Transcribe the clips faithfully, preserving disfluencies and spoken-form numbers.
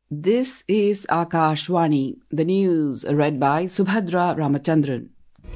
This is Akashvani, the news read by Subhadra Ramachandran.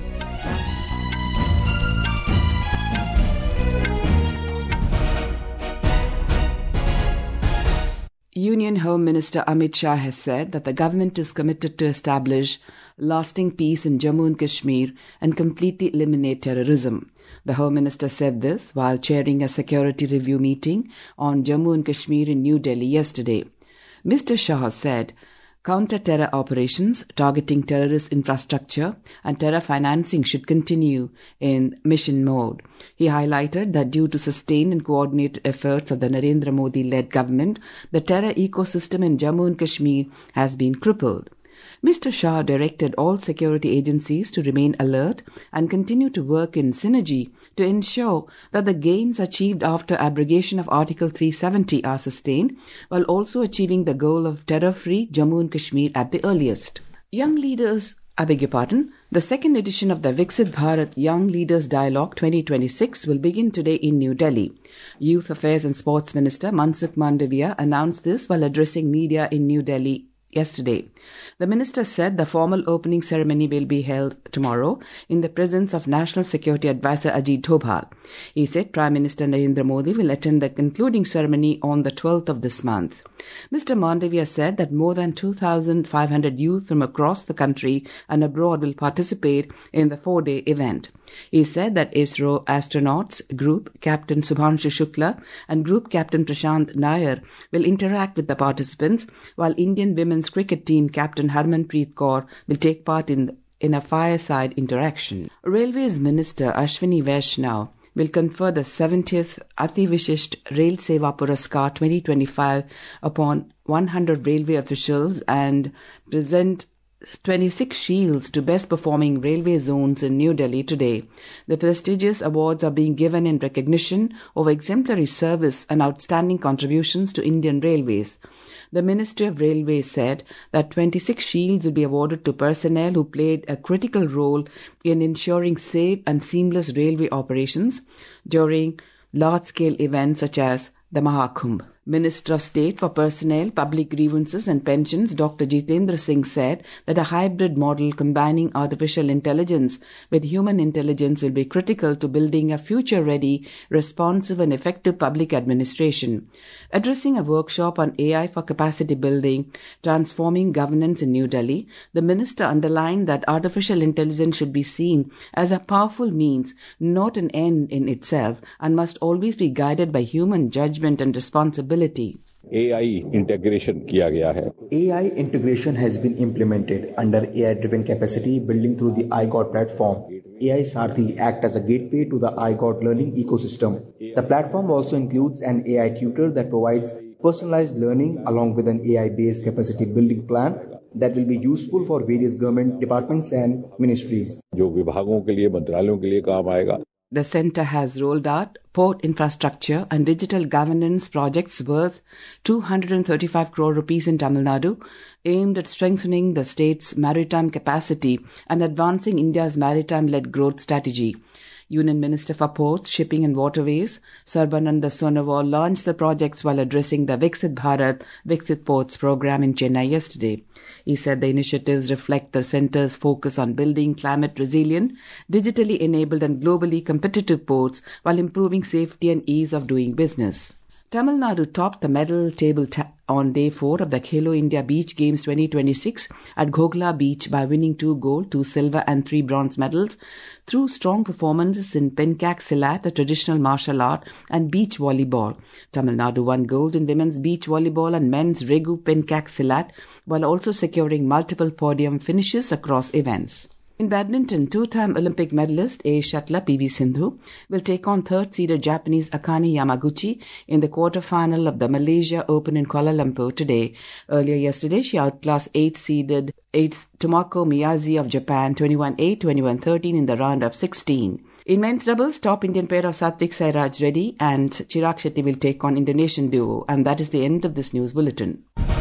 Union Home Minister Amit Shah has said that the government is committed to establish lasting peace in Jammu and Kashmir and completely eliminate terrorism. The Home Minister said this while chairing a security review meeting on Jammu and Kashmir in New Delhi yesterday. Mister Shah said counter-terror operations targeting terrorist infrastructure and terror financing should continue in mission mode. He highlighted that due to sustained and coordinated efforts of the Narendra Modi-led government, the terror ecosystem in Jammu and Kashmir has been crippled. Mister Shah directed all security agencies to remain alert and continue to work in synergy to ensure that the gains achieved after abrogation of Article three seventy are sustained, while also achieving the goal of terror-free Jammu and Kashmir at the earliest. Young leaders, I beg your pardon, the second edition of the Viksit Bharat Young Leaders Dialogue twenty twenty-six will begin today in New Delhi. Youth Affairs and Sports Minister Mansukh Mandavia announced this while addressing media in New Delhi yesterday. The minister said the formal opening ceremony will be held tomorrow in the presence of National Security Advisor Ajit Dobhal. He said Prime Minister Narendra Modi will attend the concluding ceremony on the twelfth of this month. Mister Mandavia said that more than two thousand five hundred youth from across the country and abroad will participate in the four-day event. He said that ISRO astronauts Group Captain Subhanshu Shukla and Group Captain Prashant Nair will interact with the participants, while Indian women's cricket team Captain Harmanpreet Kaur will take part in, in a fireside interaction. Railways Minister Ashwini Vaishnaw will confer the seventieth Ati Vishisht Rail Seva Puraskar twenty twenty-five upon one hundred railway officials and present twenty-six shields to best performing railway zones in New Delhi today. The prestigious awards are being given in recognition of exemplary service and outstanding contributions to Indian Railways. The Ministry of Railways said that twenty-six shields will be awarded to personnel who played a critical role in ensuring safe and seamless railway operations during large-scale events such as the Mahakumbh. Minister of State for Personnel, Public Grievances and Pensions Doctor Jitendra Singh said that a hybrid model combining artificial intelligence with human intelligence will be critical to building a future-ready, responsive and effective public administration. Addressing a workshop on A I for capacity building, transforming governance in New Delhi, the minister underlined that artificial intelligence should be seen as a powerful means, not an end in itself, and must always be guided by human judgment and responsibility. A I integration किया गया है. A I integration has been implemented under A I-driven capacity building through the iGOT platform. A I Sarthi act as a gateway to the iGOT learning ecosystem. The platform also includes an A I tutor that provides personalized learning along with an A I-based capacity building plan that will be useful for various government departments and ministries. जो विभागों के लिए, मंत्रालयों के लिए काम आएगा. The centre has rolled out port infrastructure and digital governance projects worth two hundred thirty-five crore rupees in Tamil Nadu, aimed at strengthening the state's maritime capacity and advancing India's maritime-led growth strategy. Union Minister for Ports, Shipping and Waterways, Sarbananda Sonowal, launched the projects while addressing the Viksit Bharat Viksit Ports program in Chennai yesterday. He said the initiatives reflect the centre's focus on building climate-resilient, digitally enabled and globally competitive ports while improving safety and ease of doing business. Tamil Nadu topped the medal table ta- on day four of the Khelo India Beach Games twenty twenty-six at Ghogla Beach by winning two gold, two silver and three bronze medals through strong performances in Pencak Silat, a traditional martial art, and beach volleyball. Tamil Nadu won gold in women's beach volleyball and men's Regu Pencak Silat while also securing multiple podium finishes across events. In badminton, two-time Olympic medalist A. Shuttler P V Sindhu will take on third-seeded Japanese Akane Yamaguchi in the quarter-final of the Malaysia Open in Kuala Lumpur today. Earlier yesterday, she outclassed eighth-seeded Tomoko Miyazi of Japan twenty-one eight, twenty-one thirteen in the round of sixteen. In men's doubles, top Indian pair of Satvik Sairaj Reddy and Chirag Shetty will take on Indonesian duo. And that is the end of this news bulletin.